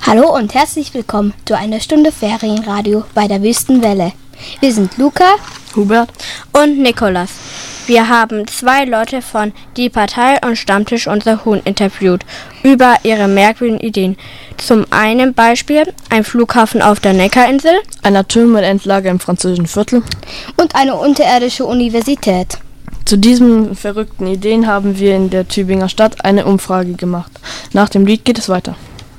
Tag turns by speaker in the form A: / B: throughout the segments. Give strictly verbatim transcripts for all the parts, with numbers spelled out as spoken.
A: Hallo und herzlich willkommen zu einer Stunde Ferienradio bei der Wüstenwelle. Wir sind Luca,
B: Hubert und Nikolas. Wir haben zwei Leute von Die Partei und Stammtisch unser Huhn interviewt über ihre merkwürdigen Ideen. Zum einen Beispiel ein Flughafen auf der Neckarinsel,
C: ein Atommüllendlager im französischen Viertel
A: und eine unterirdische Universität.
C: Zu diesen verrückten Ideen haben wir in der Tübinger Stadt eine Umfrage gemacht. Nach dem Lied geht es weiter.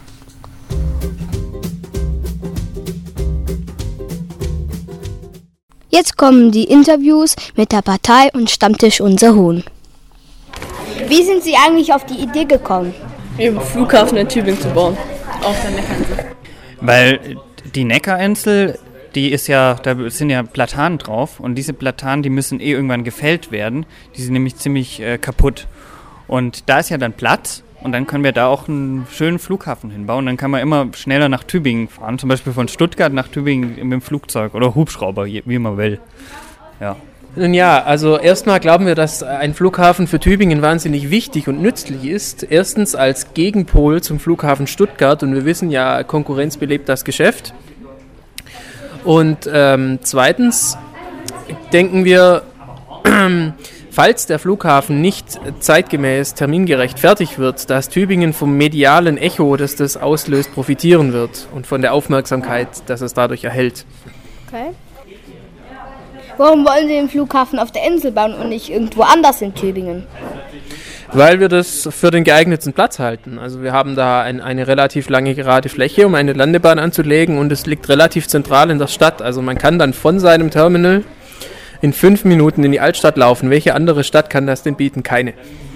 A: Jetzt kommen die Interviews mit der Partei und Stammtisch unser Huhn. Wie sind Sie eigentlich auf die Idee gekommen,
C: einen Flughafen in Tübingen zu bauen, auf der Neckarinsel?
D: Weil die Neckarinsel, die ist ja, da sind ja Platanen drauf und diese Platanen, die müssen eh irgendwann gefällt werden. Die sind nämlich ziemlich äh, kaputt. Und da ist ja dann Platz und dann können wir da auch einen schönen Flughafen hinbauen. Dann kann man immer schneller nach Tübingen fahren, zum Beispiel von Stuttgart nach Tübingen mit dem Flugzeug oder Hubschrauber, wie man will. Ja.
E: Nun ja, also erstmal glauben wir, dass ein Flughafen für Tübingen wahnsinnig wichtig und nützlich ist. Erstens als Gegenpol zum Flughafen Stuttgart und wir wissen ja, Konkurrenz belebt das Geschäft. Und ähm, zweitens denken wir, äh, falls der Flughafen nicht zeitgemäß termingerecht fertig wird, dass Tübingen vom medialen Echo, das das auslöst, profitieren wird und von der Aufmerksamkeit, dass es dadurch erhält.
A: Okay. Warum wollen Sie den Flughafen auf der Insel bauen und nicht irgendwo anders in Tübingen?
E: Weil wir das für den geeignetsten Platz halten. Also wir haben da ein, eine relativ lange gerade Fläche, um eine Landebahn anzulegen und es liegt relativ zentral in der Stadt. Also man kann dann von seinem Terminal in fünf Minuten in die Altstadt laufen. Welche andere Stadt kann das denn bieten? Keine.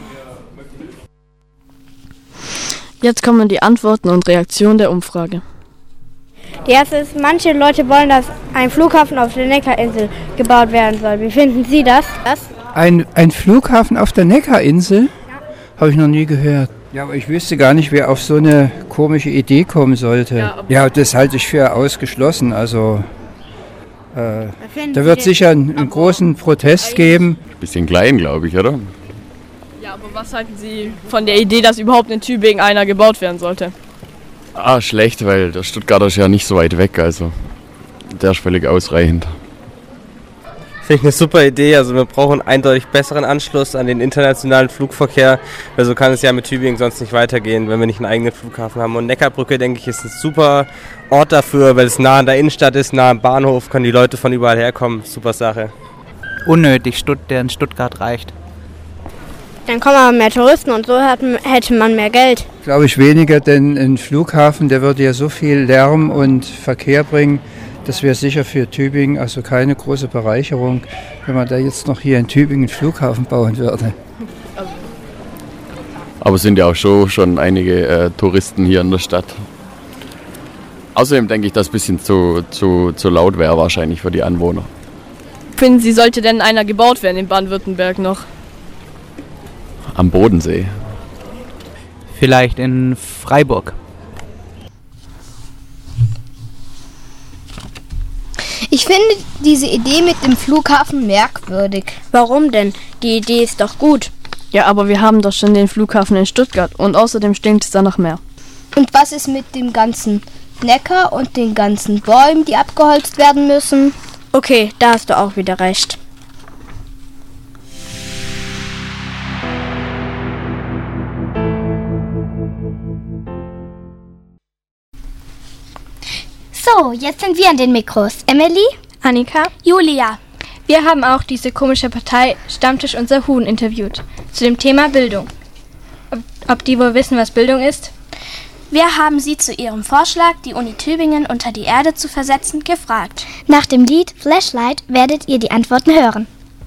C: Jetzt kommen die Antworten und Reaktionen der Umfrage.
B: Die erste ist, manche Leute wollen, dass ein Flughafen auf der Neckarinsel gebaut werden soll. Wie finden Sie das? das?
F: Ein, ein Flughafen auf der Neckarinsel? Ja. Habe ich noch nie gehört. Ja, aber ich wüsste gar nicht, wer auf so eine komische Idee kommen sollte. Ja, ja das halte ich für ausgeschlossen. Also äh, da wird sicher einen, einen großen Protest geben.
G: Bisschen klein, glaube ich, oder?
C: Ja, aber was halten Sie von der Idee, dass überhaupt in Tübingen einer gebaut werden sollte?
G: Ah, schlecht, weil der Stuttgarter ist ja nicht so weit weg, also der ist völlig ausreichend.
H: Finde ich eine super Idee, also wir brauchen einen eindeutig besseren Anschluss an den internationalen Flugverkehr, weil so kann es ja mit Tübingen sonst nicht weitergehen, wenn wir nicht einen eigenen Flughafen haben. Und Neckarbrücke, denke ich, ist ein super Ort dafür, weil es nah an der Innenstadt ist, nah am Bahnhof, können die Leute von überall herkommen, super Sache.
I: Unnötig, Stutt- der in Stuttgart reicht.
B: Dann kommen aber mehr Touristen und so hat, hätte man mehr Geld.
F: Glaube ich weniger, denn ein Flughafen, der würde ja so viel Lärm und Verkehr bringen, das wäre sicher für Tübingen also keine große Bereicherung, wenn man da jetzt noch hier in Tübingen einen Flughafen bauen würde.
G: Aber es sind ja auch schon, schon einige äh, Touristen hier in der Stadt. Außerdem denke ich, dass es ein bisschen zu, zu, zu laut wäre wahrscheinlich für die Anwohner.
C: Finden Sie, sollte denn einer gebaut werden in Baden-Württemberg noch?
G: Am Bodensee.
I: Vielleicht in Freiburg.
A: Ich finde diese Idee mit dem Flughafen merkwürdig.
B: Warum denn? Die Idee ist doch gut.
C: Ja, aber wir haben doch schon den Flughafen in Stuttgart und außerdem stinkt es da nach mehr.
A: Und was ist mit dem ganzen Neckar und den ganzen Bäumen, die abgeholzt werden müssen?
B: Okay, da hast du auch wieder recht.
A: So, jetzt sind wir an den Mikros. Emily,
B: Annika,
A: Julia.
J: Wir haben auch diese komische Partei Stammtisch unser Huhn interviewt zu dem Thema Bildung. Ob, ob die wohl wissen, was Bildung ist?
K: Wir haben sie zu ihrem Vorschlag, die Uni Tübingen unter die Erde zu versetzen, gefragt.
A: Nach dem Lied Flashlight werdet ihr die Antworten hören.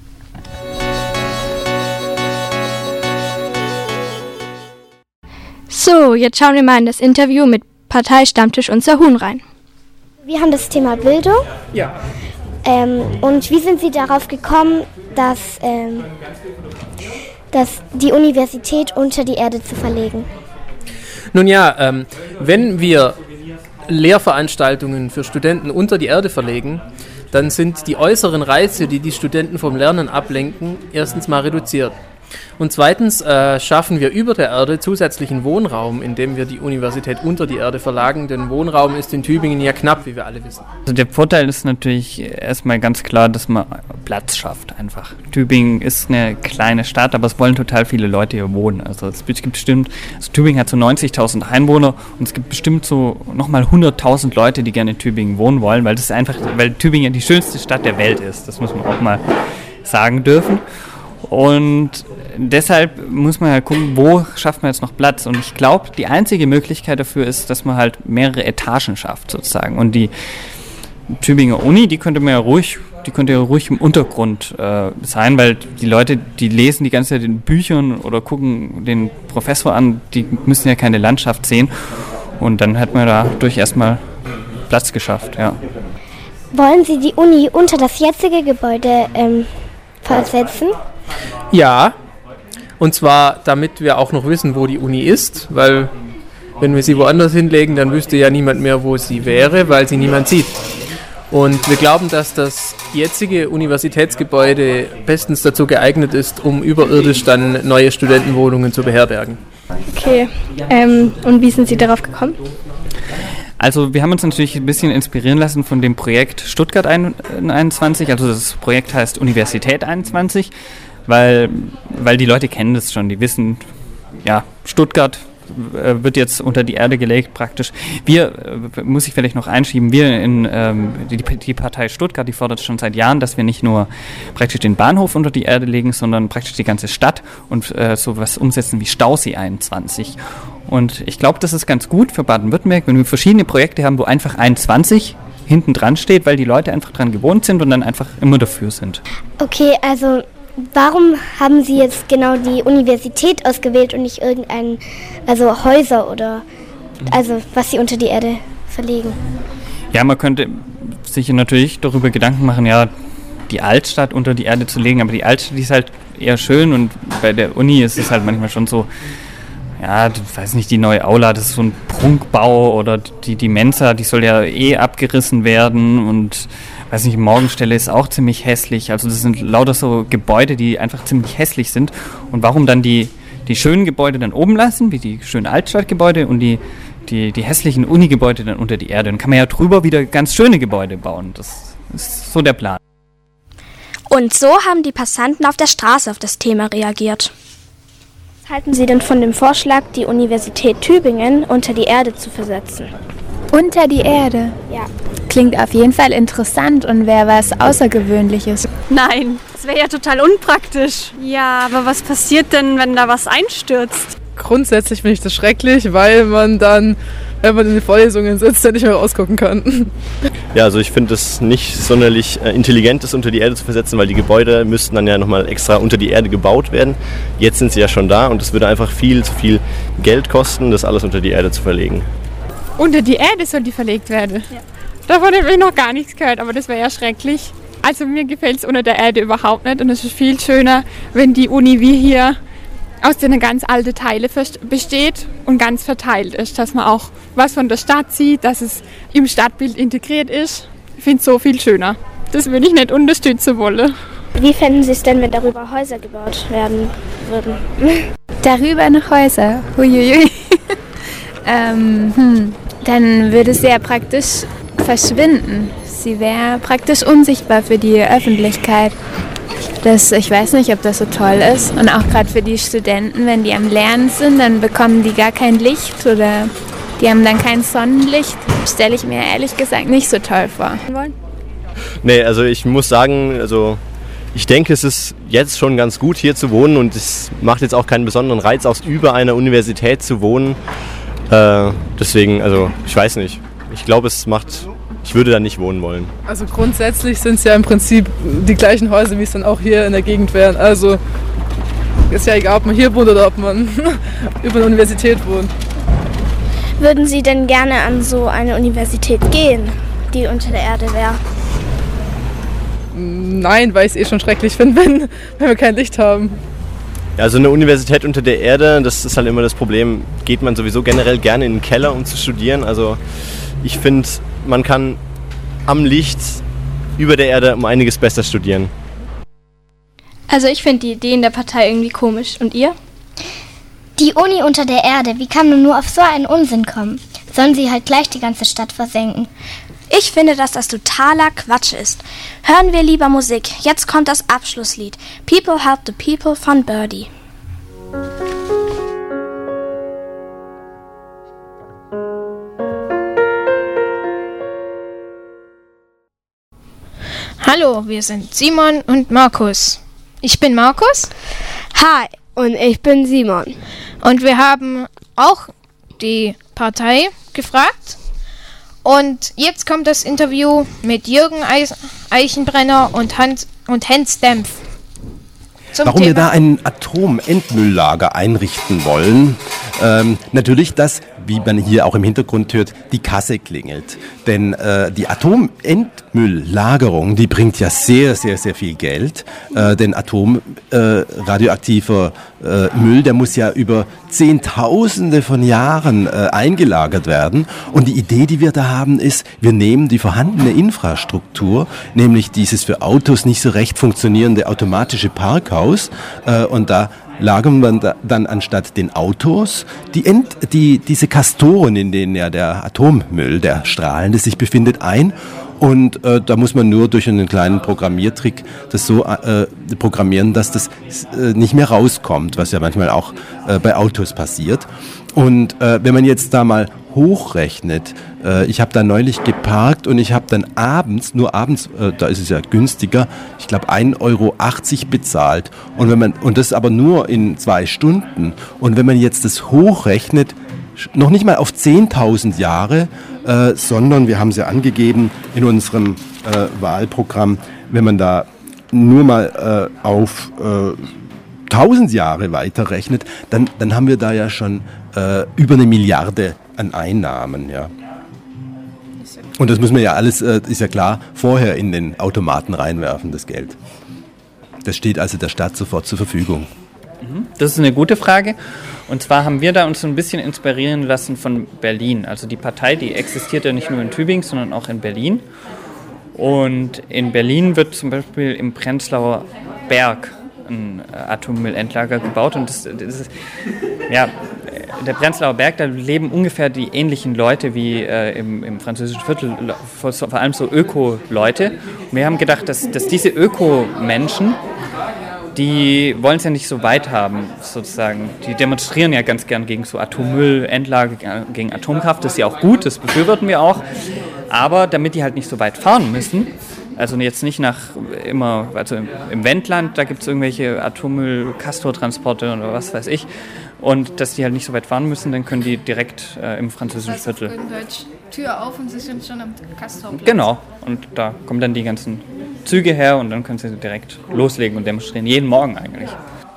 J: So, jetzt schauen wir mal in das Interview mit Partei Stammtisch unser Huhn rein.
L: Wir haben das Thema Bildung.
E: Ja.
L: Ähm, und wie sind Sie darauf gekommen, dass, ähm, dass die Universität unter die Erde zu verlegen?
E: Nun ja, ähm, wenn wir Lehrveranstaltungen für Studenten unter die Erde verlegen, dann sind die äußeren Reize, die die Studenten vom Lernen ablenken, erstens mal reduziert. Und zweitens äh, schaffen wir über der Erde zusätzlichen Wohnraum, indem wir die Universität unter die Erde verlagern. Denn Wohnraum ist in Tübingen ja knapp, wie wir alle wissen.
D: Also der Vorteil ist natürlich erstmal ganz klar, dass man Platz schafft einfach. Tübingen ist eine kleine Stadt, aber es wollen total viele Leute hier wohnen. Also es gibt bestimmt, also Tübingen hat so neunzigtausend Einwohner und es gibt bestimmt so nochmal hunderttausend Leute, die gerne in Tübingen wohnen wollen, weil das ist einfach, weil Tübingen die schönste Stadt der Welt ist. Das muss man auch mal sagen dürfen. Und deshalb muss man halt gucken, wo schafft man jetzt noch Platz. Und ich glaube, die einzige Möglichkeit dafür ist, dass man halt mehrere Etagen schafft sozusagen. Und die Tübinger Uni, die könnte man ja ruhig, die könnte ja ruhig im Untergrund äh, sein, weil die Leute, die lesen die ganze Zeit in Büchern oder gucken den Professor an, die müssen ja keine Landschaft sehen. Und dann hat man dadurch erstmal Platz geschafft, ja.
L: Wollen Sie die Uni unter das jetzige Gebäude ähm, versetzen?
E: Ja, und zwar damit wir auch noch wissen, wo die Uni ist, weil wenn wir sie woanders hinlegen, dann wüsste ja niemand mehr, wo sie wäre, weil sie niemand sieht. Und wir glauben, dass das jetzige Universitätsgebäude bestens dazu geeignet ist, um überirdisch dann neue Studentenwohnungen zu beherbergen.
J: Okay, ähm, und wie sind Sie darauf gekommen?
D: Also wir haben uns natürlich ein bisschen inspirieren lassen von dem Projekt Stuttgart einundzwanzig, also das Projekt heißt Universität einundzwanzig, weil, weil die Leute kennen das schon, die wissen, ja, Stuttgart äh, wird jetzt unter die Erde gelegt praktisch. Wir, äh, muss ich vielleicht noch einschieben, wir in ähm, die, die Partei Stuttgart, die fordert schon seit Jahren, dass wir nicht nur praktisch den Bahnhof unter die Erde legen, sondern praktisch die ganze Stadt und äh, sowas umsetzen wie Stausee einundzwanzig. Und ich glaube, das ist ganz gut für Baden-Württemberg, wenn wir verschiedene Projekte haben, wo einfach einundzwanzig hinten dran steht, weil die Leute einfach dran gewohnt sind und dann einfach immer dafür sind.
L: Okay, also warum haben Sie jetzt genau die Universität ausgewählt und nicht irgendein, also Häuser oder, also was Sie unter die Erde verlegen?
D: Ja, man könnte sich natürlich darüber Gedanken machen, ja, die Altstadt unter die Erde zu legen, aber die Altstadt die ist halt eher schön und bei der Uni ist es halt manchmal schon so, ja, ich weiß nicht, die neue Aula, das ist so ein Prunkbau oder die, die Mensa, die soll ja eh abgerissen werden und weiß nicht, Morgenstelle ist auch ziemlich hässlich. Also das sind lauter so Gebäude, die einfach ziemlich hässlich sind. Und warum dann die, die schönen Gebäude dann oben lassen, wie die schönen Altstadtgebäude und die, die, die hässlichen Uni-Gebäude dann unter die Erde? Dann kann man ja drüber wieder ganz schöne Gebäude bauen. Das ist so der Plan.
K: Und so haben die Passanten auf der Straße auf das Thema reagiert. Was halten Sie denn von dem Vorschlag, die Universität Tübingen unter die Erde zu versetzen?
M: Unter die Erde?
K: Ja.
M: Klingt auf jeden Fall interessant und wäre was Außergewöhnliches.
N: Nein, das wäre ja total unpraktisch. Ja, aber was passiert denn, wenn da was einstürzt?
C: Grundsätzlich finde ich das schrecklich, weil man dann, wenn man in den Vorlesungen sitzt, ja nicht mehr rausgucken kann.
O: Ja, also ich finde es nicht sonderlich äh, intelligent, das unter die Erde zu versetzen, weil die Gebäude müssten dann ja nochmal extra unter die Erde gebaut werden. Jetzt sind sie ja schon da und es würde einfach viel zu viel Geld kosten, das alles unter die Erde zu verlegen.
P: Unter die Erde soll die verlegt werden? Ja. Davon habe ich noch gar nichts gehört, aber das wäre ja schrecklich. Also mir gefällt es unter der Erde überhaupt nicht und es ist viel schöner, wenn die Uni wie hier aus den ganz alten Teilen besteht und ganz verteilt ist, dass man auch was von der Stadt sieht, dass es im Stadtbild integriert ist. Ich finde es so viel schöner. Das würde ich nicht unterstützen wollen.
K: Wie fänden Sie es denn, wenn darüber Häuser gebaut werden würden?
M: Darüber noch Häuser? Huiuiui. ähm, hm. Dann würde es sehr praktisch verschwinden. Sie wäre praktisch unsichtbar für die Öffentlichkeit. Das, ich weiß nicht, ob das so toll ist. Und auch gerade für die Studenten, wenn die am Lernen sind, dann bekommen die gar kein Licht oder die haben dann kein Sonnenlicht. Stelle ich mir ehrlich gesagt nicht so toll vor.
O: Nee, also ich muss sagen, also ich denke, es ist jetzt schon ganz gut hier zu wohnen und es macht jetzt auch keinen besonderen Reiz aus, über einer Universität zu wohnen. Äh, deswegen, also ich weiß nicht. Ich glaube, es macht, ich würde da nicht wohnen wollen.
C: Also grundsätzlich sind es ja im Prinzip die gleichen Häuser, wie es dann auch hier in der Gegend wären. Also ist ja egal, ob man hier wohnt oder ob man über eine Universität wohnt.
K: Würden Sie denn gerne an so eine Universität gehen, die unter der Erde wäre?
C: Nein, weil ich es eh schon schrecklich finde, wenn, wenn wir kein Licht haben.
O: Ja, also eine Universität unter der Erde, das ist halt immer das Problem, geht man sowieso generell gerne in den Keller, um zu studieren. Also ich finde, man kann am Licht über der Erde um einiges besser studieren.
J: Also ich finde die Ideen der Partei irgendwie komisch. Und ihr?
L: Die Uni unter der Erde, wie kann man nur auf so einen Unsinn kommen? Sollen sie halt gleich die ganze Stadt versenken?
K: Ich finde, dass das totaler Quatsch ist. Hören wir lieber Musik. Jetzt kommt das Abschlusslied. People Help the People von Birdie.
Q: Hallo, wir sind Simon und Markus. Ich bin Markus.
R: Hi, und ich bin Simon.
Q: Und wir haben auch die Partei gefragt. Und jetzt kommt das Interview mit Jürgen Eichenbrenner und Hans, und Hans Dempf.
S: Zum Warum Thema. Wir da ein Atomendmülllager einrichten wollen? Ähm, natürlich, dass, wie man hier auch im Hintergrund hört, die Kasse klingelt. Denn äh, die Atomendmülllagerung, die bringt ja sehr, sehr, sehr viel Geld. Äh, denn atomradioaktiver äh, äh, Müll, der muss ja über Zehntausende von Jahren äh, eingelagert werden. Und die Idee, die wir da haben, ist, wir nehmen die vorhandene Infrastruktur, nämlich dieses für Autos nicht so recht funktionierende automatische Parkhaus, äh, und da lagern wir da dann anstatt den Autos die, End, die diese Kastoren, in denen ja der Atommüll, der strahlende, sich befindet, ein. Und äh, da muss man nur durch einen kleinen Programmiertrick das so äh, programmieren, dass das äh, nicht mehr rauskommt, was ja manchmal auch äh, bei Autos passiert. Und äh, wenn man jetzt da mal hochrechnet, äh, ich habe da neulich geparkt und ich habe dann abends, nur abends, äh, da ist es ja günstiger, ich glaube ein Euro achtzig bezahlt. Und wenn man und das aber nur in zwei Stunden. Und wenn man jetzt das hochrechnet, noch nicht mal auf zehntausend Jahre, äh, sondern wir haben es ja angegeben in unserem äh, Wahlprogramm, wenn man da nur mal äh, auf äh, tausend Jahre weiterrechnet, dann, dann haben wir da ja schon äh, über eine Milliarde an Einnahmen. Ja. Und das müssen wir ja alles, äh, ist ja klar, vorher in den Automaten reinwerfen, das Geld. Das steht also der Stadt sofort zur Verfügung.
D: Das ist eine gute Frage. Und zwar haben wir da uns so ein bisschen inspirieren lassen von Berlin. Also die Partei, die existiert ja nicht nur in Tübingen, sondern auch in Berlin. Und in Berlin wird zum Beispiel im Prenzlauer Berg ein Atommüllendlager gebaut. Und das, das ist, ja, der Prenzlauer Berg, da leben ungefähr die ähnlichen Leute wie äh, im, im französischen Viertel, vor allem so Öko-Leute. Und wir haben gedacht, dass, dass diese Öko-Menschen, die wollen es ja nicht so weit haben, sozusagen. Die demonstrieren ja ganz gern gegen so Atommüll, Endlager, gegen Atomkraft. Das ist ja auch gut, das befürworten wir auch. Aber damit die halt nicht so weit fahren müssen, also jetzt nicht nach immer, also im, im Wendland, da gibt es irgendwelche Atommüll-Castor-Transporte oder was weiß ich. Und dass die halt nicht so weit fahren müssen, dann können die direkt äh, im französischen das heißt, Viertel.
Q: Deutsch Tür auf und sie sind schon am Castorplatz.
D: Genau, und da kommen dann die ganzen Züge her und dann können sie direkt loslegen und demonstrieren, jeden Morgen eigentlich.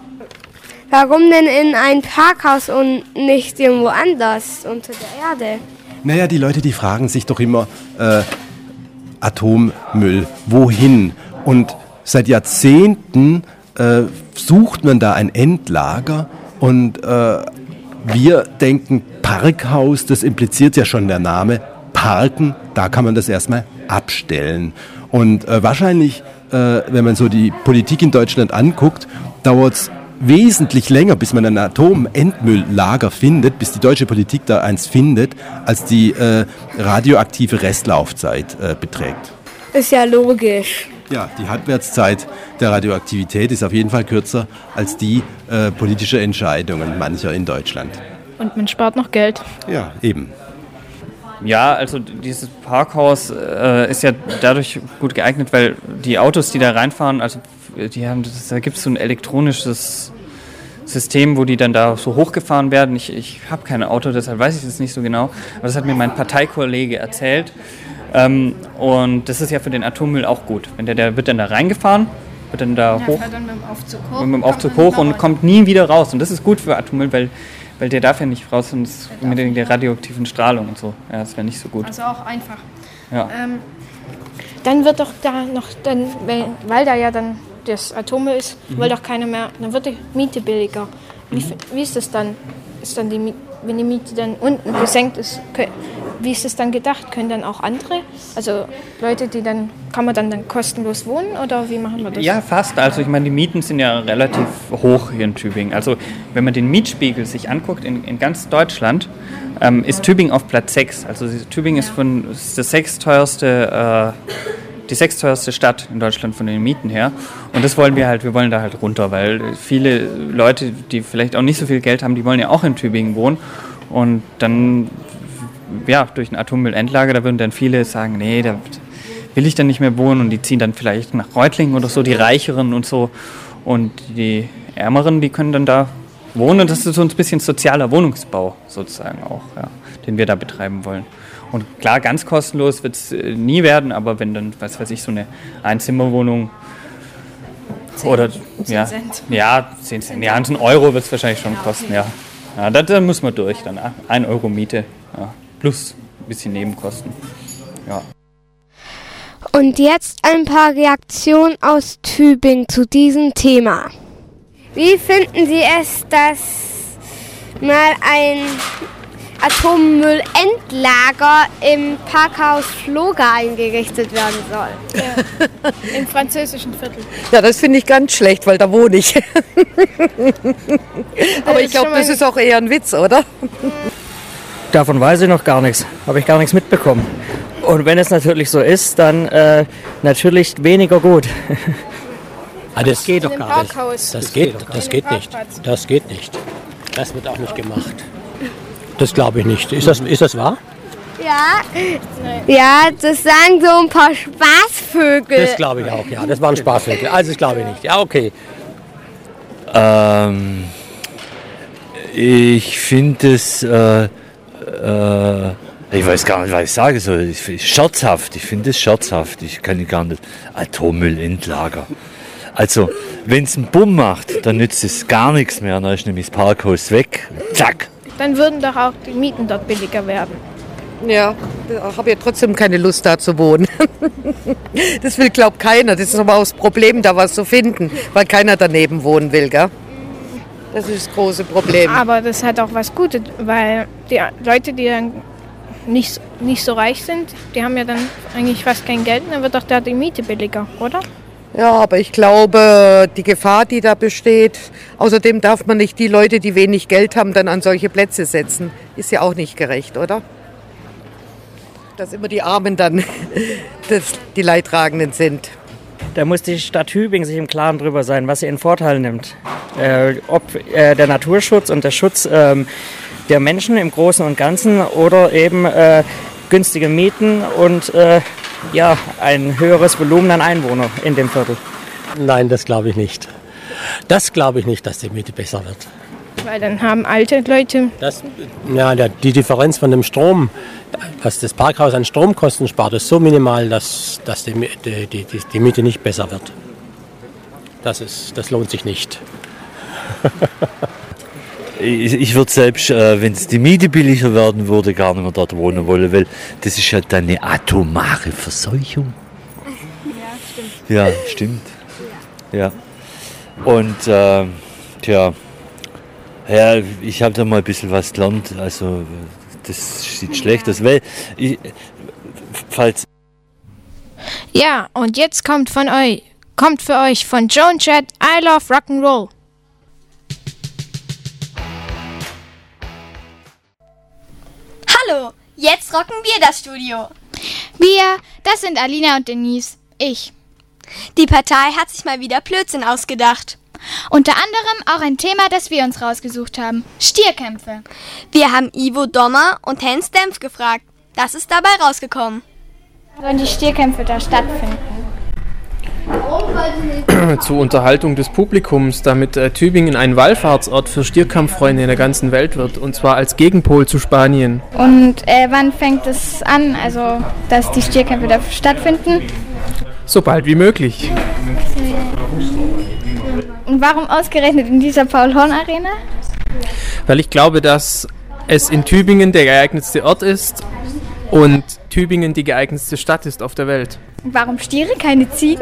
R: Warum denn in ein Parkhaus und nicht irgendwo anders unter der Erde?
S: Naja, die Leute, die fragen sich doch immer, äh, Atommüll, wohin? Und seit Jahrzehnten äh, sucht man da ein Endlager und äh, wir denken, Parkhaus, das impliziert ja schon der Name, parken, da kann man das erstmal abstellen. Und äh, wahrscheinlich, äh, wenn man so die Politik in Deutschland anguckt, dauert es wesentlich länger, bis man ein Atomendmülllager findet, bis die deutsche Politik da eins findet, als die äh, radioaktive Restlaufzeit äh, beträgt.
R: Ist ja logisch.
S: Ja, die Halbwertszeit der Radioaktivität ist auf jeden Fall kürzer als die äh, politischer Entscheidungen mancher in Deutschland.
Q: Und man spart noch Geld.
S: Ja, eben.
D: Ja, also dieses Parkhaus äh, ist ja dadurch gut geeignet, weil die Autos, die da reinfahren, also die haben, das, da gibt es so ein elektronisches System, wo die dann da so hochgefahren werden. Ich, ich habe kein Auto, deshalb weiß ich das nicht so genau, aber das hat mir mein Parteikollege erzählt. Ähm, und das ist ja für den Atommüll auch gut. Wenn der, der wird dann da reingefahren, wird dann da ja, hoch, dann mit dem Aufzug hoch, mit dem Aufzug hoch und kommt nie wieder raus. Und das ist gut für Atommüll, weil Weil der darf ja nicht raus, sonst mit der radioaktiven Strahlung und so. Ja, das wäre nicht so gut.
Q: Also auch einfach.
D: Ja.
Q: Ähm, dann wird doch da noch, dann, weil da ja dann das Atommüll ist, mhm. will doch keiner mehr, dann wird die Miete billiger. Wie, mhm. wie ist das dann? Ist dann die, wenn die Miete dann unten gesenkt ist, wie ist es dann gedacht? Können dann auch andere, also Leute, die dann, kann man dann, dann kostenlos wohnen oder wie machen wir das?
D: Ja, fast. Also ich meine, die Mieten sind ja relativ hoch hier in Tübingen. Also wenn man den Mietspiegel sich anguckt in, in ganz Deutschland, ähm, ist Tübingen auf Platz sechs. Also Tübingen ist, von, ist das sechsteuerste, äh, die sechsteuerste Stadt in Deutschland von den Mieten her. Und das wollen wir halt, wir wollen da halt runter, weil viele Leute, die vielleicht auch nicht so viel Geld haben, die wollen ja auch in Tübingen wohnen. Und dann, ja, durch ein Atommüllendlager, da würden dann viele sagen, nee, da will ich dann nicht mehr wohnen und die ziehen dann vielleicht nach Reutlingen oder so, die Reicheren und so. Und die Ärmeren, die können dann da wohnen. Und das ist so ein bisschen sozialer Wohnungsbau sozusagen auch, ja, den wir da betreiben wollen. Und klar, ganz kostenlos wird es äh, nie werden, aber wenn dann, was weiß ich, so eine Einzimmerwohnung oder ja, Cent. ja, zehn Cent, ja, ein Euro wird es wahrscheinlich schon kosten, ja. Ja, da, da muss man durch, dann ein Euro Miete, ja, plus ein bisschen Nebenkosten, ja.
R: Und jetzt ein paar Reaktionen aus Tübingen zu diesem Thema. Wie finden Sie es, dass mal ein Atommüllendlager im Parkhaus Floga eingerichtet werden soll?
Q: Ja, im französischen Viertel.
T: Ja, das finde ich ganz schlecht, weil da wohne ich. Aber ich glaube, das ist auch eher ein Witz, oder?
U: Davon weiß ich noch gar nichts. Habe ich gar nichts mitbekommen. Und wenn es natürlich so ist, dann äh, natürlich weniger gut.
V: Ah, das geht doch gar nicht. Das, das geht, das geht nicht. Das geht nicht. Das wird auch nicht gemacht. Das glaube ich nicht. Ist das, ist das wahr?
R: Ja, ja, das sagen so ein paar Spaßvögel.
V: Das glaube ich auch, ja. Das waren Spaßvögel. Also das glaube ich nicht. Ja, okay.
W: Ähm, ich finde es, äh, äh, ich weiß gar nicht, was ich sagen soll. Ich, ich, scherzhaft. Ich finde es scherzhaft. Ich kann gar nicht. Atommüllendlager. Also, wenn es einen Bumm macht, dann nützt es gar nichts mehr. Dann ist nämlich das Parkhaus weg. Zack.
Q: Dann würden doch auch die Mieten dort billiger werden.
T: Ja, ich habe ja trotzdem keine Lust da zu wohnen. Das will, glaube ich, keiner. Das ist aber auch das Problem, da was zu finden, weil keiner daneben wohnen will, gell? Das ist das große Problem.
Q: Aber das hat auch was Gutes, weil die Leute, die dann nicht, nicht so reich sind, die haben ja dann eigentlich fast kein Geld und dann wird doch da die Miete billiger, oder?
T: Ja, aber ich glaube, die Gefahr, die da besteht, außerdem darf man nicht die Leute, die wenig Geld haben, dann an solche Plätze setzen. Ist ja auch nicht gerecht, oder? Dass immer die Armen dann das, die Leidtragenden sind.
U: Da muss die Stadt Tübingen sich im Klaren drüber sein, was sie in Vorteil nimmt. Äh, ob äh, der Naturschutz und der Schutz äh, der Menschen im Großen und Ganzen oder eben äh, günstige Mieten und äh, ja, ein höheres Volumen an Einwohnern in dem Viertel.
V: Nein, das glaube ich nicht. Das glaube ich nicht, dass die Miete besser wird.
Q: Weil dann haben alte Leute...
V: Das, ja, die Differenz von dem Strom, was das Parkhaus an Stromkosten spart, ist so minimal, dass, dass die, die, die, die Miete nicht besser wird. Das, ist, das lohnt sich nicht.
W: Ich, ich würde selbst, äh, wenn es die Miete billiger werden würde, gar nicht mehr dort wohnen wollen, weil das ist ja dann eine atomare Verseuchung. Ja, stimmt. Ja, stimmt. Ja. Und, äh, tja, ja, ich habe da mal ein bisschen was gelernt, also das sieht schlecht aus, weil, ich, falls...
Q: Ja, und jetzt kommt von euch, kommt für euch von Joan Jett, I Love Rock'n'Roll.
K: Hallo, jetzt rocken wir das Studio.
J: Wir, das sind Alina und Denise. Ich.
K: Die Partei hat sich mal wieder Blödsinn ausgedacht.
J: Unter anderem auch ein Thema, das wir uns rausgesucht haben. Stierkämpfe.
K: Wir haben Ivo Dommer und Hans Dempf gefragt. Das ist dabei rausgekommen.
J: Sollen die Stierkämpfe da stattfinden?
E: Zur Unterhaltung des Publikums, damit äh, Tübingen ein Wallfahrtsort für Stierkampffreunde in der ganzen Welt wird, und zwar als Gegenpol zu Spanien.
J: Und äh, wann fängt es an, also dass die Stierkämpfe da stattfinden?
E: So bald wie möglich.
J: Und warum ausgerechnet in dieser Paul-Horn-Arena?
E: Weil ich glaube, dass es in Tübingen der geeignetste Ort ist und Tübingen die geeignetste Stadt ist auf der Welt.
J: Und warum Stiere, keine Ziegen?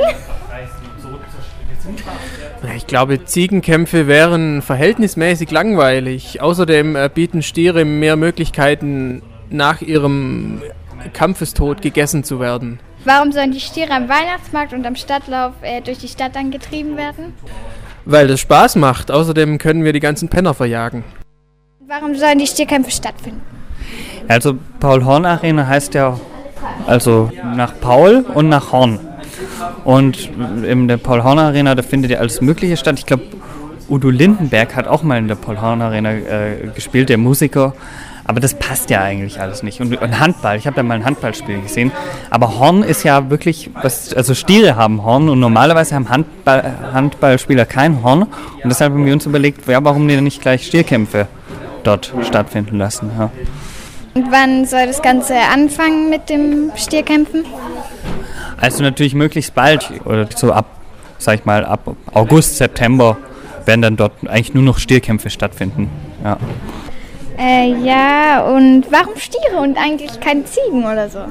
E: Ich glaube, Ziegenkämpfe wären verhältnismäßig langweilig. Außerdem bieten Stiere mehr Möglichkeiten, nach ihrem Kampfestod gegessen zu werden.
J: Warum sollen die Stiere am Weihnachtsmarkt und am Stadtlauf äh, durch die Stadt dann getrieben werden?
E: Weil das Spaß macht. Außerdem können wir die ganzen Penner verjagen.
J: Warum sollen die Stierkämpfe stattfinden?
D: Also Paul-Horn-Arena heißt ja also nach Paul und nach Horn. Und in der Paul-Horn-Arena, da findet ja alles Mögliche statt. Ich glaube, Udo Lindenberg hat auch mal in der Paul-Horn-Arena äh, gespielt, der Musiker. Aber das passt ja eigentlich alles nicht. Und, und Handball, ich habe da mal ein Handballspiel gesehen. Aber Horn ist ja wirklich, was, also Stiere haben Horn und normalerweise haben Handball, Handballspieler kein Horn. Und deshalb haben wir uns überlegt, ja, warum die nicht gleich Stierkämpfe dort stattfinden lassen. Ja.
J: Und wann soll das Ganze anfangen mit dem Stierkämpfen?
D: Also natürlich möglichst bald, oder so ab, sag ich mal, ab August, September werden dann dort eigentlich nur noch Stierkämpfe stattfinden. Ja.
J: Äh, ja, und warum Stiere und eigentlich keine Ziegen oder so?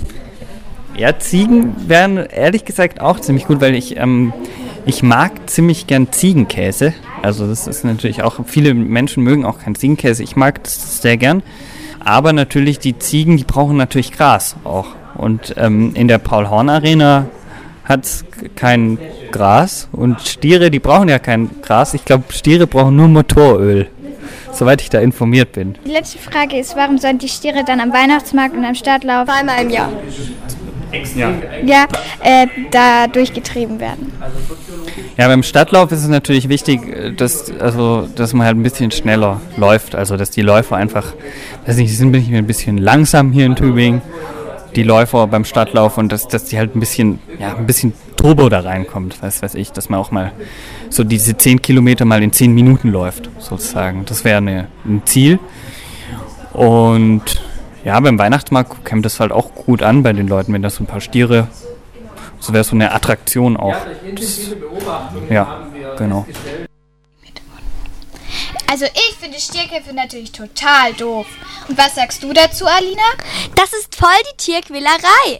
D: Ja, Ziegen wären ehrlich gesagt auch ziemlich gut, weil ich, ähm, ich mag ziemlich gern Ziegenkäse. Also das ist natürlich auch, viele Menschen mögen auch keinen Ziegenkäse. Ich mag das sehr gern. Aber natürlich die Ziegen, die brauchen natürlich Gras auch. Und ähm, in der Paul-Horn-Arena hat es kein Gras. Und Stiere, die brauchen ja kein Gras. Ich glaube, Stiere brauchen nur Motoröl. Soweit ich da informiert bin.
J: Die letzte Frage ist, warum sollen die Stiere dann am Weihnachtsmarkt und am Stadtlauf einmal im Jahr
D: Ja.
J: ja, äh, da durchgetrieben werden?
D: Ja, beim Stadtlauf ist es natürlich wichtig, dass, also, dass man halt ein bisschen schneller läuft. Also dass die Läufer einfach, weiß nicht, die sind ein bisschen langsam hier in Tübingen, die Läufer beim Stadtlauf, und dass, dass die halt ein bisschen, ja, ein bisschen Turbo da reinkommt, weiß, weiß ich, dass man auch mal so diese zehn Kilometer mal in zehn Minuten läuft, sozusagen. Das wäre eine, ein Ziel. Und ja, beim Weihnachtsmarkt käme das halt auch gut an bei den Leuten, wenn da so ein paar Stiere, so wäre so eine Attraktion auch. Das, ja, genau.
J: Also ich finde Stierkämpfe natürlich total doof. Und was sagst du dazu, Alina?
K: Das ist voll die Tierquälerei.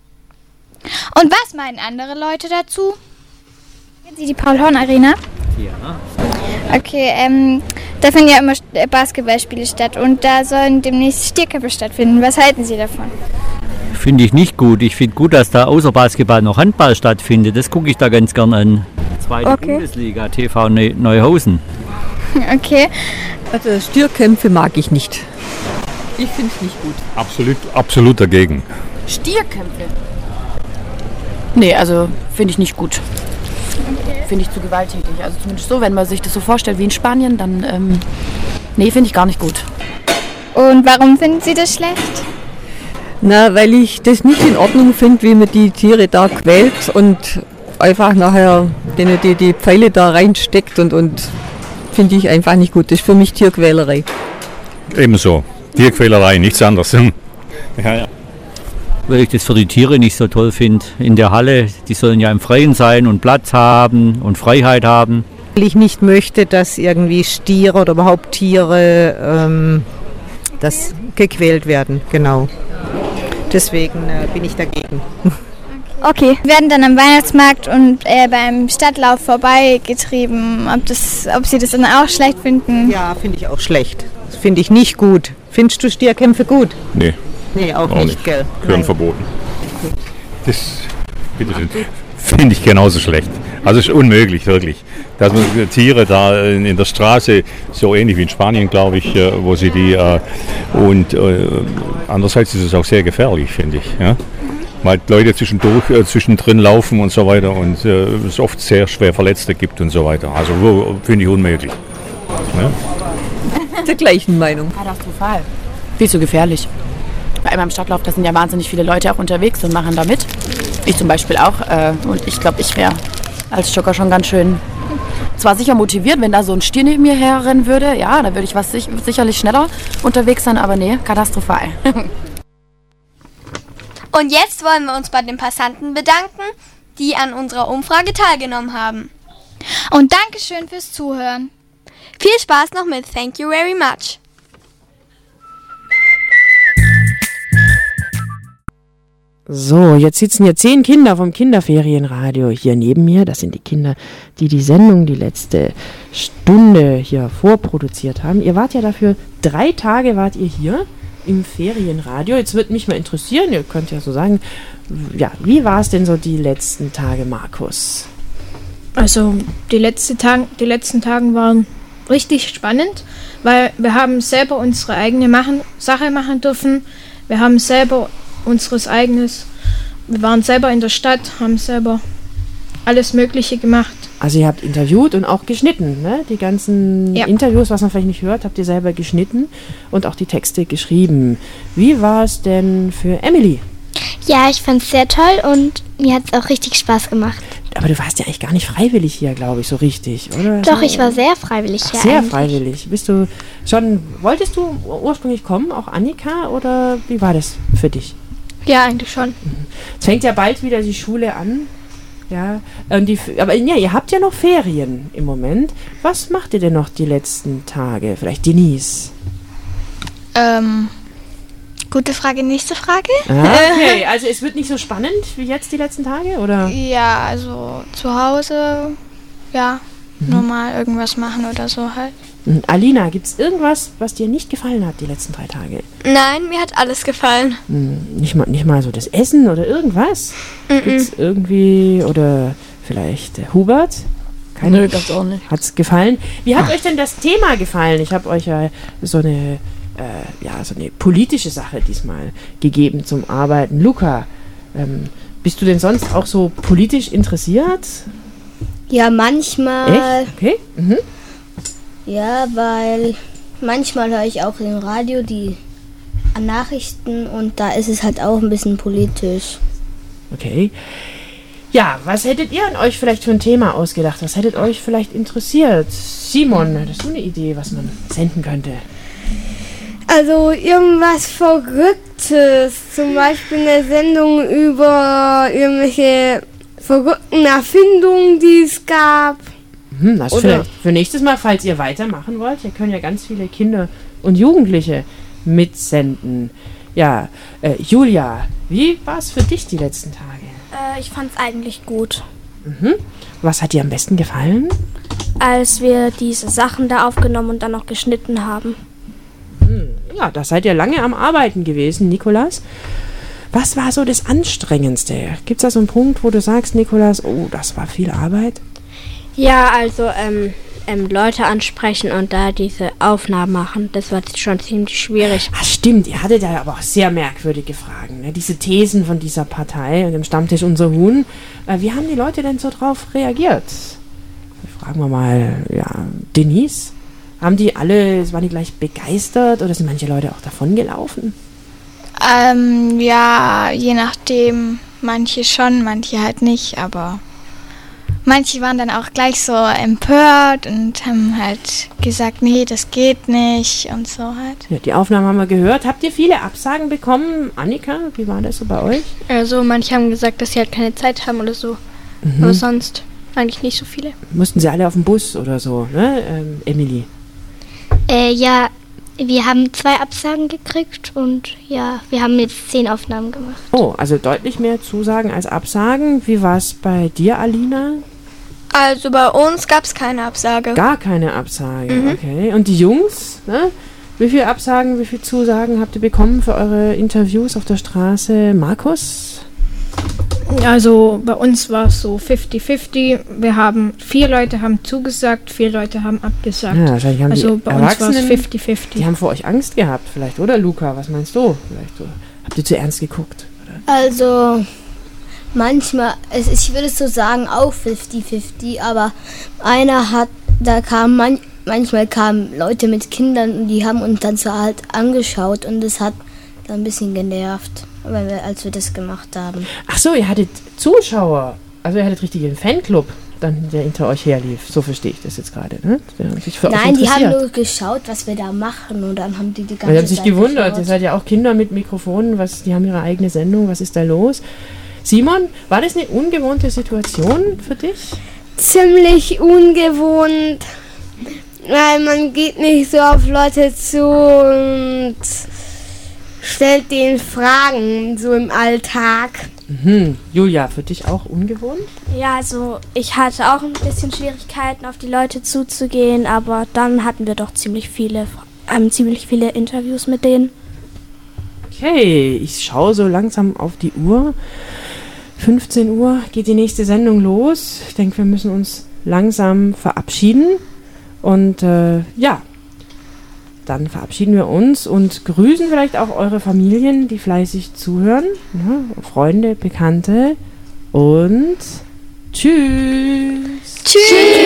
J: Und was meinen andere Leute dazu? Kennen Sie die Paul-Horn-Arena?
I: Ja.
J: Okay, ähm, da finden ja immer Basketballspiele statt und da sollen demnächst Stierkämpfe stattfinden. Was halten Sie davon?
F: Finde ich nicht gut. Ich finde gut, dass da außer Basketball noch Handball stattfindet. Das gucke ich da ganz gern an. Zweite
J: Okay.
F: Bundesliga, T V Neu- Neuhausen.
J: Okay.
G: Also Stierkämpfe mag ich nicht. Ich finde es nicht gut.
H: Absolut, absolut dagegen.
X: Stierkämpfe? Nee, also finde ich nicht gut. Finde ich zu gewalttätig. Also zumindest so, wenn man sich das so vorstellt wie in Spanien, dann, ähm, nee, finde ich gar nicht gut.
J: Und warum finden Sie das schlecht?
G: Na, weil ich das nicht in Ordnung finde, wie man die Tiere da quält und einfach nachher die, die, die Pfeile da reinsteckt und, und finde ich einfach nicht gut. Das ist für mich Tierquälerei.
H: Ebenso. Tierquälerei, nichts anderes. Ja, ja.
F: Weil ich das für die Tiere nicht so toll finde. In der Halle, die sollen ja im Freien sein und Platz haben und Freiheit haben.
Y: Weil ich nicht möchte, dass irgendwie Stiere oder überhaupt Tiere ähm, das gequält werden, genau. Deswegen äh, bin ich dagegen.
J: Okay. Wir werden dann am Weihnachtsmarkt und äh, beim Stadtlauf vorbeigetrieben. Ob, das, ob Sie das dann auch schlecht finden?
Y: Ja, finde ich auch schlecht. Das finde ich nicht gut. Findest du Stierkämpfe gut?
H: Nee.
Y: Nee, auch,
H: Auch
Y: nicht,
H: nicht.
Y: gell?
H: Gehören
Y: Nein.
H: verboten. Das, bitteschön, finde ich genauso schlecht. Also es ist unmöglich, wirklich. Dass man Tiere da in, in der Straße, so ähnlich wie in Spanien, glaube ich, äh, wo sie die, äh, und äh, andererseits ist es auch sehr gefährlich, finde ich. Ja? Weil Leute zwischendurch, äh, zwischendrin laufen und so weiter und äh, es oft sehr schwer Verletzte gibt und so weiter. Also finde ich unmöglich. Ja?
G: Der gleichen Meinung.
X: Katastrophal. Viel zu gefährlich. Bei einem Stadtlauf, da sind ja wahnsinnig viele Leute auch unterwegs und machen da mit. Ich zum Beispiel auch. Äh, und ich glaube, ich wäre als Jogger schon ganz schön, zwar sicher motiviert, wenn da so ein Stier neben mir herrennen würde. Ja, da würde ich was sich, sicherlich schneller unterwegs sein, aber nee, katastrophal.
K: Und jetzt wollen wir uns bei den Passanten bedanken, die an unserer Umfrage teilgenommen haben.
J: Und Dankeschön fürs Zuhören.
K: Viel Spaß noch mit Thank You Very Much.
Z: So, jetzt sitzen hier zehn Kinder vom Kinderferienradio hier neben mir. Das sind die Kinder, die die Sendung die letzte Stunde hier vorproduziert haben. Ihr wart ja dafür, drei Tage wart ihr hier im Ferienradio. Jetzt würde mich mal interessieren, ihr könnt ja so sagen, ja, wie war es denn so die letzten Tage, Markus?
Q: Also die, letzte Tag, die letzten Tage waren richtig spannend, weil wir haben selber unsere eigene machen, Sache machen dürfen. Wir haben selber unseres eigenes, wir waren selber in der Stadt, haben selber alles Mögliche gemacht.
Z: Also ihr habt interviewt und auch geschnitten, ne? Die ganzen ja. Interviews, was man vielleicht nicht hört, habt ihr selber geschnitten und auch die Texte geschrieben. Wie war es denn für Emily?
L: Ja, ich fand es sehr toll und mir hat es auch richtig Spaß gemacht.
Z: Aber du warst ja eigentlich gar nicht freiwillig hier, glaube ich, so richtig, oder?
L: Doch, ich war sehr freiwillig
Z: Ach,
L: hier.
Z: Sehr
L: eigentlich.
Z: freiwillig. Bist du schon, wolltest du ursprünglich kommen, auch Annika, oder wie war das für dich?
J: Ja, eigentlich schon.
Z: Es fängt ja bald wieder die Schule an. Ja, und die, aber ja, ihr habt ja noch Ferien im Moment. Was macht ihr denn noch die letzten Tage? Vielleicht Denise?
J: Ähm, gute Frage, nächste Frage.
Z: Ah, okay, also es wird nicht so spannend wie jetzt die letzten Tage, oder?
J: Ja, also zu Hause, ja, mhm. normal irgendwas machen oder so halt.
Z: Und Alina, gibt es irgendwas, was dir nicht gefallen hat die letzten drei Tage?
J: Nein, mir hat alles gefallen.
Z: Hm, nicht mal, nicht mal so das Essen oder irgendwas?
J: Mm-mm.
Z: Gibt's irgendwie, oder vielleicht äh, Hubert? Keine,
X: Nö, ganz auch nicht.
Z: Hat's gefallen? Wie hat euch denn das Thema gefallen? Ich habe euch ja so eine, äh, ja, so eine politische Sache diesmal gegeben zum Arbeiten. Luca, ähm, bist du denn sonst auch so politisch interessiert?
L: Ja, manchmal.
Z: Echt? Okay. Mhm.
L: Ja, weil manchmal höre ich auch im Radio die Nachrichten und da ist es halt auch ein bisschen politisch.
Z: Okay. Ja, was hättet ihr an euch vielleicht für ein Thema ausgedacht? Was hättet euch vielleicht interessiert? Simon, hast du eine Idee, was man senden könnte?
R: Also irgendwas Verrücktes, zum Beispiel eine Sendung über irgendwelche verrückten Erfindungen, die es gab.
Z: Hm, also für, für nächstes Mal, falls ihr weitermachen wollt, hier können ja ganz viele Kinder und Jugendliche mitsenden. Ja, äh, Julia, wie war es für dich die letzten Tage?
K: Äh, ich fand es eigentlich gut.
Z: Mhm. Was hat dir am besten gefallen?
K: Als wir diese Sachen da aufgenommen und dann noch geschnitten haben.
Z: Hm, ja, da seid ihr lange am Arbeiten gewesen, Nikolas. Was war so das Anstrengendste? Gibt es da so einen Punkt, wo du sagst, Nikolas, oh, das war viel Arbeit?
A: Ja, also ähm, ähm, Leute ansprechen und da diese Aufnahmen machen, das war schon ziemlich schwierig.
Z: Ach stimmt, ihr hattet ja aber auch sehr merkwürdige Fragen. Ne? Diese Thesen von dieser Partei und dem Stammtisch Unser Huhn. Äh, wie haben die Leute denn so drauf reagiert? Fragen wir mal, ja, Denise? Haben die alle, waren die gleich begeistert oder sind manche Leute auch davon gelaufen?
J: Ähm, ja, je nachdem. Manche schon, manche halt nicht, aber manche waren dann auch gleich so empört und haben halt gesagt, nee, das geht nicht und so halt.
Z: Ja, die Aufnahmen haben wir gehört. Habt ihr viele Absagen bekommen? Annika, wie war das so bei euch?
J: Also manche haben gesagt, dass sie halt keine Zeit haben oder so. Mhm. Aber sonst eigentlich nicht so viele.
Z: Mussten sie alle auf den Bus oder so, ne, ähm, Emily?
L: Äh, ja, wir haben zwei Absagen gekriegt und ja, wir haben jetzt zehn Aufnahmen gemacht.
Z: Oh, also deutlich mehr Zusagen als Absagen. Wie war es bei dir, Alina?
J: Also bei uns gab es keine Absage.
Z: Gar keine Absage,
J: Mhm.
Z: okay. Und die Jungs, ne? Wie viele Absagen, wie viele Zusagen habt ihr bekommen für eure Interviews auf der Straße? Markus?
Q: Also bei uns war es so fifty fifty. Wir haben, vier Leute haben zugesagt, vier Leute haben abgesagt.
Z: Ja, wahrscheinlich haben
Q: also
Z: die
Q: bei uns war es
Z: Erwachsenen,
Q: fifty fifty.
Z: Die haben vor euch Angst gehabt vielleicht, oder Luca? Was meinst du? Vielleicht so. Habt ihr zu ernst geguckt?
L: Also manchmal, es, ich würde so sagen, auch fifty fifty, aber einer hat, da kamen man, manchmal kamen Leute mit Kindern und die haben uns dann so halt angeschaut und das hat dann ein bisschen genervt, weil wir, als wir das gemacht haben.
Z: Ach so, ihr hattet Zuschauer. Also ihr hattet richtig einen Fanclub, dann, der hinter euch herlief. So verstehe ich das jetzt gerade, ne? Der sich für euch
L: Nein, die haben
Z: interessiert.
L: nur geschaut, was wir da machen und dann haben die die ganze
Z: Die haben sich
L: Zeit
Z: gewundert.
L: geschaut.
Z: Ihr seid ja auch Kinder mit Mikrofonen, was, die haben ihre eigene Sendung. Was ist da los? Simon, war das eine ungewohnte Situation für dich?
R: Ziemlich ungewohnt, weil man geht nicht so auf Leute zu und stellt denen Fragen so im Alltag.
Z: Mhm. Julia, für dich auch ungewohnt?
K: Ja, also ich hatte auch ein bisschen Schwierigkeiten, auf die Leute zuzugehen, aber dann hatten wir doch ziemlich viele, ähm, ziemlich viele Interviews mit denen.
Z: Okay, ich schaue so langsam auf die Uhr. fünfzehn Uhr geht die nächste Sendung los. Ich denke, wir müssen uns langsam verabschieden. Und äh, ja, dann verabschieden wir uns und grüßen vielleicht auch eure Familien, die fleißig zuhören. Ja, Freunde, Bekannte. Und tschüss.
J: Tschüss.